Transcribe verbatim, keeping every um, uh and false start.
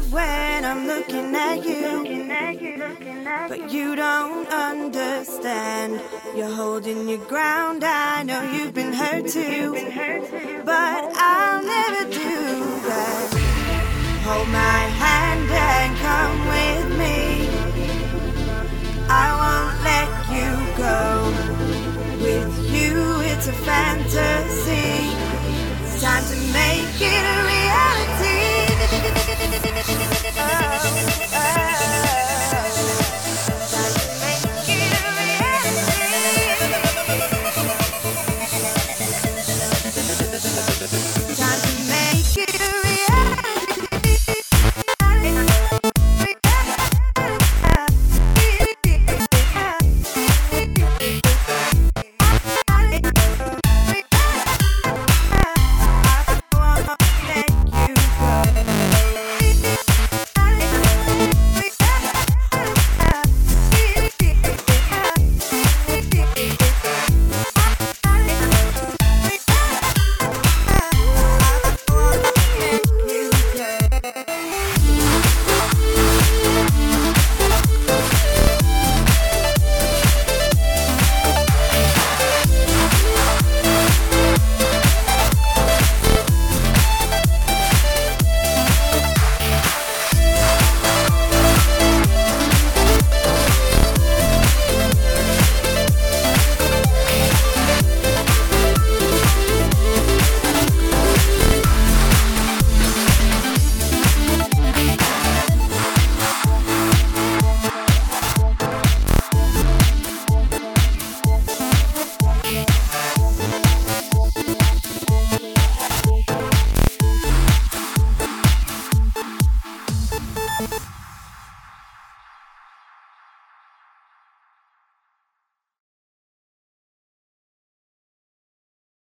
love when I'm looking at you, but you don't understand. You're holding your ground, I know you've been hurt too, but I'll never do that. Hold my hand and come with me, I won't let you go. With you it's a fantasy, it's time to make it a reality. Oh, oh. Time to make it a reality.